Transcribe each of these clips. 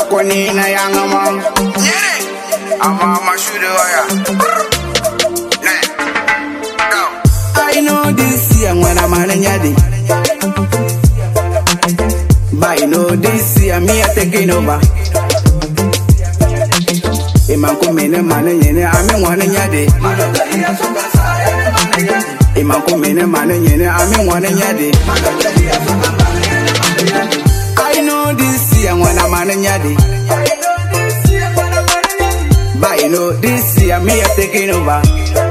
Koni na yangama. Ama shoulda wire. I know this year when I'm on yadi. But I know this year me a taking over. Iman kumene mane yene ame wane nyade. Iman kumene mane yene ame wane nyade. I know this year when I'm on yadi. But I know this year me a taking over.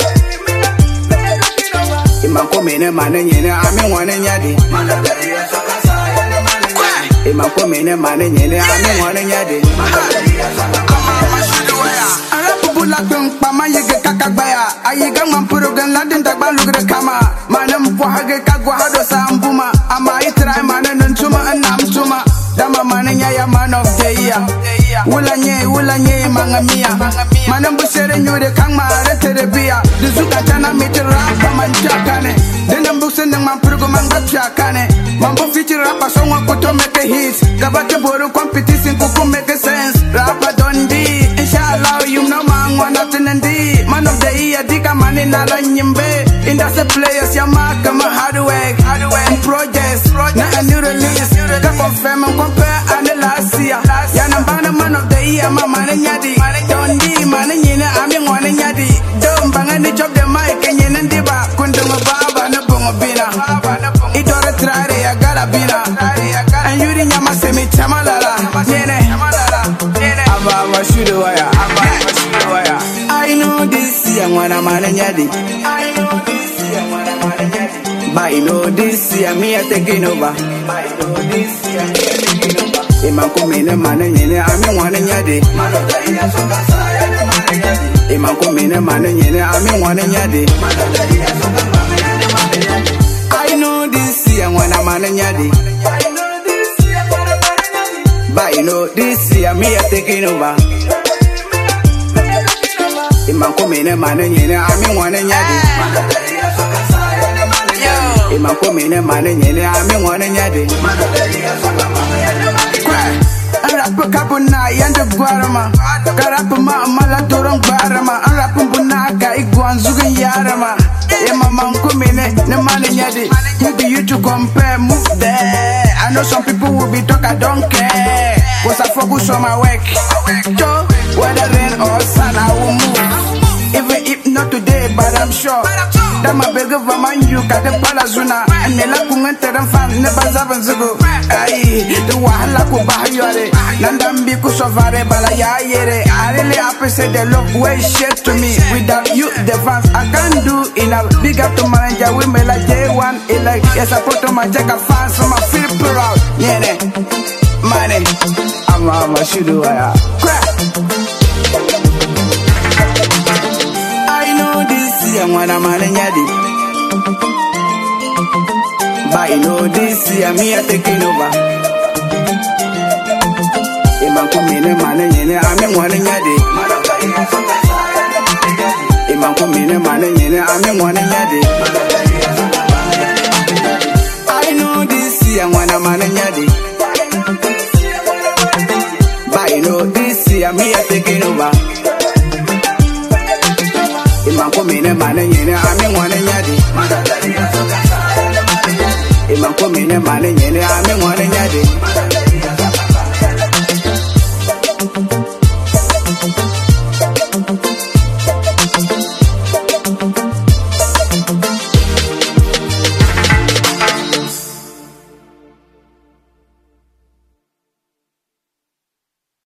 Iman kumene mane yene ame wane nyade. Iman kumene mane yene ame wane nyade. Bulakun pama yege kakabaya ayiga mampuro gan ladin takba lugre kama manam pohage kagwa hado sambuma ama itra manan ntuma anam tuma dama mananya ya man of the year wulanye mangamia manam busere nyode kangma retere bia dizuka tana mitra kama nchakane denam busen mampuro manga chakane mambo feature rapa songwa kuto make hits gabate boru competition kuku make sense rapa dondi inshallah you know nothing indeed. Man of the year, dika man in ala nyimbe. Industry players, ya mark, my hard work, projects, not a new release. Ka confirm and compare and the last year. Ya nambana man of the year, my man in yadi. Dondi, man in yina, I'm in one in yadi. Don't bang and job the mic and yin and diba. Kundum baba, no bungo bina. Idora trare, ya gala bina. And you didn't yama semi chamalala. Aba shoulda wire. I know this year when I'm on yadi. But I know this year me a taking over. Iman kumene mane yene ame wane yadi. Iman kumene mane yene ame wane yadi. I know this year when I'm on yadi. But I know this year me a taking over. Iman kumene mane yene ame wane yadi. Iman kumene mane yene ame wane yadi. Rap kabuna yande guarama. Karap ma mala torong guarama. Rap buna ka igwan zugen yarama. Mama kumene ne mane yadi. Who do you to compare? Move there. I know some people will be talk, I don't care. Cause I focus on my work. Whether rain or sun, I will move. Even if not today, but I'm sure that my big man you got the palazuna and the lakungan teran fan never zaban zugo. Ay, the wahala ko bahayore. Nandam biku sovare balaya yere. I really appreciate the love way share to me. Without you, the fans I can't do enough. Big up to manager women like J1. It like yes, I put on my jacket fans, so I feel proud. Yeah, money. I'm a shoulda wire. When I'm on yadi. But I know this year me a taking over. Iman kumene mane yene ame wane yadi. Iman kumene mane yene ame wane yadi. I know this year when I'm on yadi. But I know this year me a taking over. Iman kumene mane yene ame wane yadi. Iman kumene mane yene ame wane yadi.